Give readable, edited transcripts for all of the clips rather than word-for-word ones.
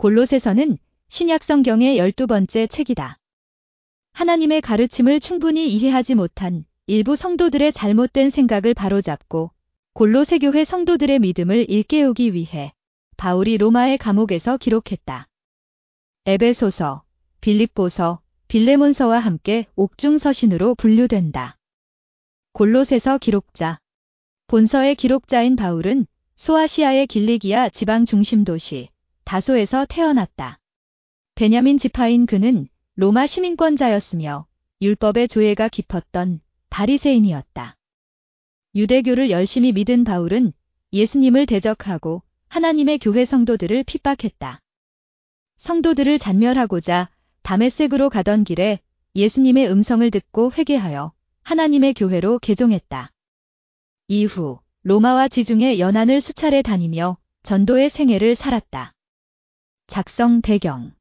골로새서는 신약 성경의 12번째 책이다. 하나님의 가르침을 충분히 이해하지 못한 일부 성도들의 잘못된 생각을 바로잡고 골로새 교회 성도들의 믿음을 일깨우기 위해 바울이 로마의 감옥에서 기록했다. 에베소서, 빌립보서, 빌레몬서와 함께 옥중 서신으로 분류된다. 골로새서 기록자. 본서의 기록자인 바울은 소아시아의 길리기아 지방 중심 도시 다소에서 태어났다. 베냐민 지파인 그는 로마 시민권자였으며 율법의 조예가 깊었던 바리새인이었다. 유대교를 열심히 믿은 바울은 예수님을 대적하고 하나님의 교회 성도들을 핍박했다. 성도들을 잔멸하고자 다메섹으로 가던 길에 예수님의 음성을 듣고 회개하여 하나님의 교회로 개종했다. 이후 로마와 지중해 연안을 수차례 다니며 전도의 생애를 살았다. 작성 배경.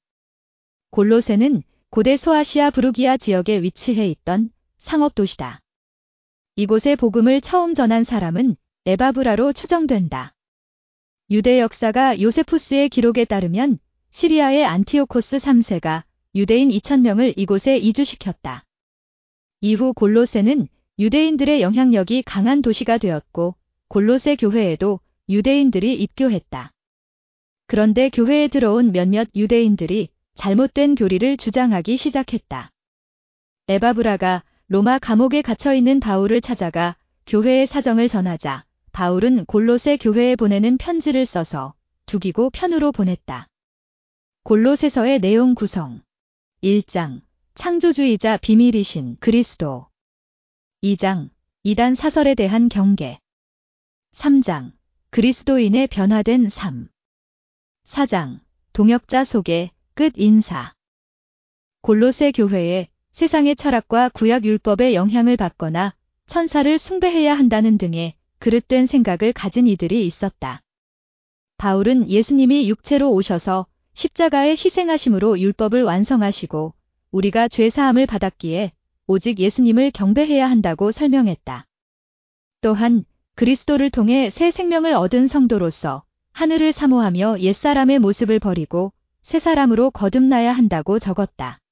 골로새는 고대 소아시아 부르기아 지역에 위치해 있던 상업도시다. 이곳에 복음을 처음 전한 사람은 에바브라로 추정된다. 유대 역사가 요세푸스의 기록에 따르면 시리아의 안티오코스 3세가 유대인 2000명을 이곳에 이주시켰다. 이후 골로새는 유대인들의 영향력이 강한 도시가 되었고 골로새 교회에도 유대인들이 입교했다. 그런데 교회에 들어온 몇몇 유대인들이 잘못된 교리를 주장하기 시작했다. 에바브라가 로마 감옥에 갇혀있는 바울을 찾아가 교회의 사정을 전하자 바울은 골로새 교회에 보내는 편지를 써서 두기고 편으로 보냈다. 골로새서의 내용 구성. 1장. 창조주이자 비밀이신 그리스도. 2장. 이단 사설에 대한 경계. 3장. 그리스도인의 변화된 삶. 4장. 동역자 소개, 끝 인사. 골로새 교회에 세상의 철학과 구약 율법의 영향을 받거나 천사를 숭배해야 한다는 등의 그릇된 생각을 가진 이들이 있었다. 바울은 예수님이 육체로 오셔서 십자가의 희생하심으로 율법을 완성하시고 우리가 죄사함을 받았기에 오직 예수님을 경배해야 한다고 설명했다. 또한 그리스도를 통해 새 생명을 얻은 성도로서 하늘을 사모하며 옛사람의 모습을 버리고 새 사람으로 거듭나야 한다고 적었다.